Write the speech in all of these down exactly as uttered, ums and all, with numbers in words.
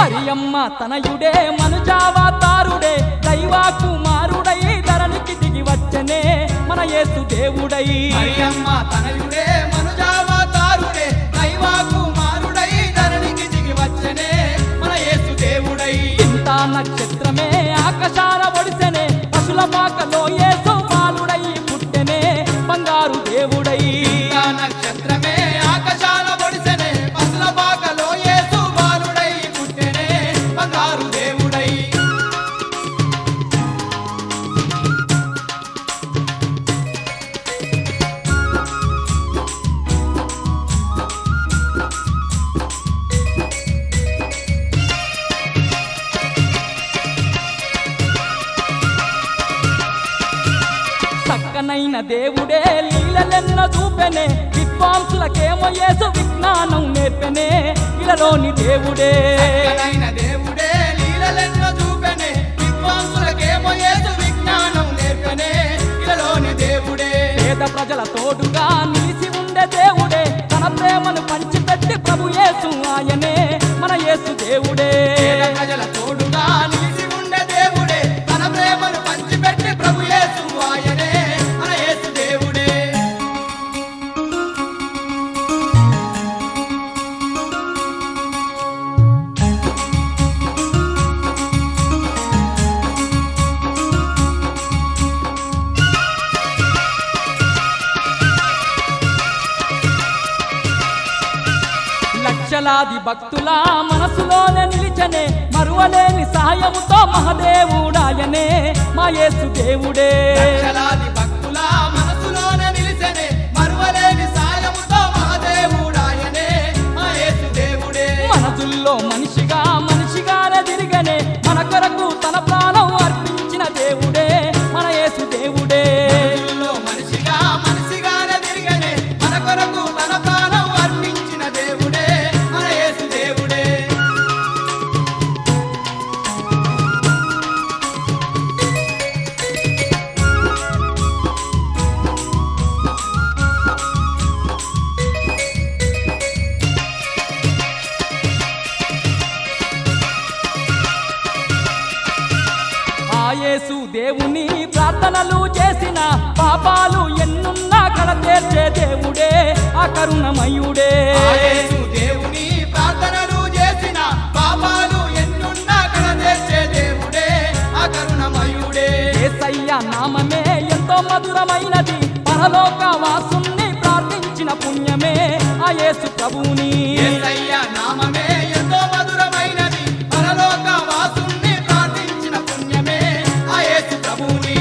మరియమ్మ తనయుడే మనుజావతారుడే దైవ కుమారుడై ధరణికి దిగి వచ్చనే మన యేసు దేవుడై మరియమ్మ తనయుడే మనుజావతారుడే దైవ కుమారుడై ధరణికి దిగి వచ్చనే మన యేసు దేవుడై ఇంత నక్షత్రమే ఆకాశాన ఒడిసెనే పశుల పాకలో యేసు బాలుడై పుట్టెనే బంగారు దేవుడై ఇంత నక్షత్రమే ఆకాశాన ఒడిసెనే పశుల పాకలో యేసు బాలుడై పుట్టెనే బంగారు దేవుడై చక్కనైన దేవుడే లీలలెన్నో చూపెనే విద్వాంసులకేమో యేసు విజ్ఞానం నేర్పెనే ఇలలోని దేవుడే చక్కనైన దేవుడే లీలలెన్నో చూపెనే విద్వాంసులకేమో యేసు విజ్ఞానం నేర్పెనే ఇలలోని దేవుడే పేద ప్రజల తోడుగా నిలిచి ఉండే దేవుడే తన ప్రేమను పంచిపెట్టి ప్రభు యేసు ఆయనే మన యేసు దేవుడే పేద ప్రజల తోడుగా నిలిచి ఉండే దేవుడే తన ప్రేమను పంచిపెట్టి ప్రభు యేసు ఆయనే మన యేసు దేవుడే లక్షలాది భక్తుల మనసులోనే నిలిచనే మరువలేని సహాయముతో మహదేవుడాయనే మా యేసు దేవుడే లక్షలాది భక్తుల మనసులోనే నిలిచెనే మరువలేని సాయముతో మహాదేవుడాయనే మా యేసు దేవుడే మనసుల్లో మనిషిగా మనిషిగానే తిరిగనే మన కొరకు తన ప్రాణం అర్పించిన దేవుడే మన యేసు దేవుడే మనసుల్లో మనిషిగా మనిషిగానే తిరిగనే మన కొరకు తన ప్రాణం అర్పించిన దేవుడే మన యేసు దేవుడే ఆ యేసు దేవుని ప్రార్థనలు చేసిన పాపాలు ఎన్నున్నా కడ తీర్చే దేవుడే ఆ కరుణమయుడే ఆ యేసు దేవుని ప్రార్థనలు చేసిన పాపాలు ఎన్నున్నా కడతీర్చే దేవుడే ఆ కరుణమయుడే యేసయ్య నామమే ఎంతో మధురమైనది పరలోక వాసుని ప్రార్థించిన పుణ్యమే ఆ యేసు ప్రభువుని యేసయ్య నామమే ఎంతో మధురమైనది పరలోక వాసుని ప్రార్థించిన పుణ్యమే ఆ యేసు ప్రభువుని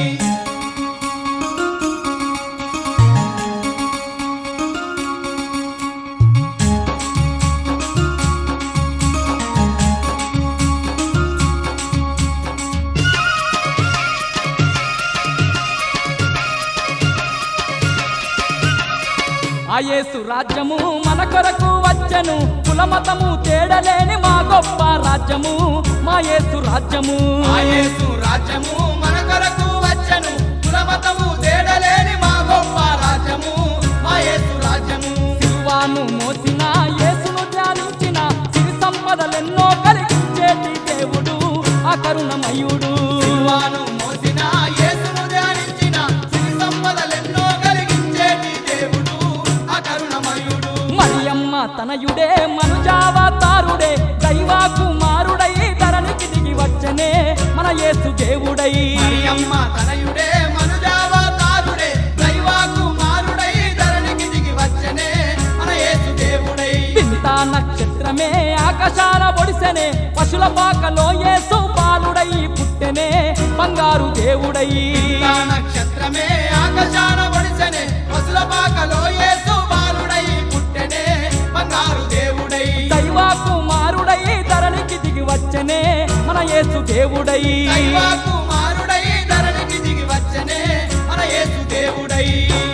ఆ యేసు రాజ్యము మన కొరకు వచ్చెను కులమతము తేడలేని మా గొప్ప రాజ్యము మా యేసు రాజ్యము ఆ యేసు రాజ్యము మన కొరకు వచ్చెను కులమతము తేడలేని మా గొప్ప రాజ్యము మా యేసు రాజ్యము సిలువను మోసిన యేసును ధ్యానించిన సిరి సంపదలెన్నో కలిగించేటి దేవుడు ఆ కరుణమయుడు సిలువను మోసిన యేసును ధ్యానించిన సిరి సంపదలెన్నో కలిగించేటి దేవుడు ఆ కరుణమయుడు మరియమ్మ తనయుడే మనుజావతారుడే దైవ కుమారుడై ధరణికి దిగి వచ్చనే మన యేసు దేవుడై మరియమ్మ తనయుడే మనుజావతారుడే దైవ కుమారుడై ధరణికి దిగి వచ్చనే మన యేసు దేవుడై ఇంత నక్షత్రమే ఆకాశాన ఒడిసెనే పశుల పాకలో యేసు బాలుడై పుట్టెనే బంగారు దేవుడై ఇంత నక్షత్రమే ఆకాశాన ఒడిసెనే పశుల పాకలో యేసు బాలుడై పుట్టెనే బంగారు దేవుడై దైవ కుమారుడై ధరణికి దిగి వచ్చనే మన యేసు దేవుడై దైవ కుమారుడై ధరణికి దిగి వచ్చనే మన యేసు దేవుడై